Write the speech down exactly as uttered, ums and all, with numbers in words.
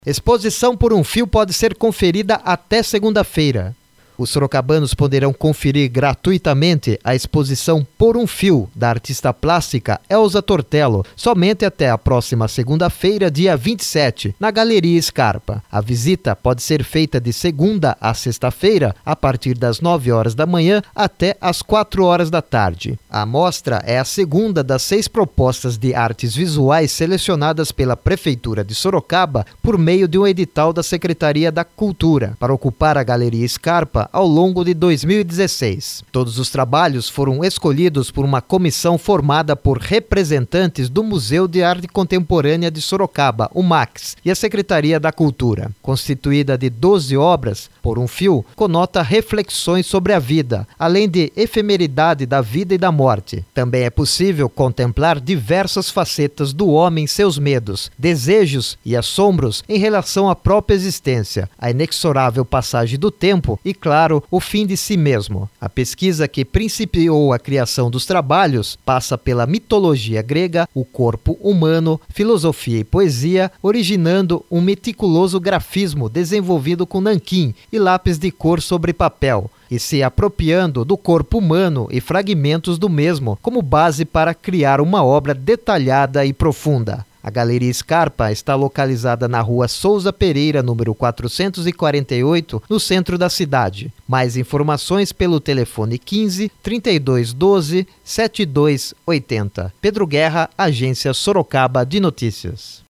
Exposição por um fio pode ser conferida até segunda-feira. Os sorocabanos poderão conferir gratuitamente a exposição Por um Fio, da artista plástica Elza Tortello, somente até a próxima segunda-feira, dia vinte e sete, na Galeria Scarpa. A visita pode ser feita de segunda a sexta-feira, a partir das nove horas da manhã até as quatro horas da tarde. A mostra é a segunda das seis propostas de artes visuais selecionadas pela Prefeitura de Sorocaba por meio de um edital da Secretaria da Cultura, para ocupar a Galeria Scarpa ao longo de dois mil e dezesseis. Todos os trabalhos foram escolhidos por uma comissão formada por representantes do Museu de Arte Contemporânea de Sorocaba, o MAX, e a Secretaria da Cultura. Constituída de doze obras, Por um Fio conota reflexões sobre a vida, além de efemeridade da vida e da morte. Também é possível contemplar diversas facetas do homem, seus medos, desejos e assombros em relação à própria existência, a inexorável passagem do tempo e, claro, o fim de si mesmo. A pesquisa que principiou a criação dos trabalhos passa pela mitologia grega, o corpo humano, filosofia e poesia, originando um meticuloso grafismo desenvolvido com nanquim e lápis de cor sobre papel, e se apropriando do corpo humano e fragmentos do mesmo como base para criar uma obra detalhada e profunda. A Galeria Scarpa está localizada na rua Souza Pereira, número quatrocentos e quarenta e oito, no centro da cidade. Mais informações pelo telefone quinze, trinta e dois doze, setenta e dois oitenta. Pedro Guerra, Agência Sorocaba de Notícias.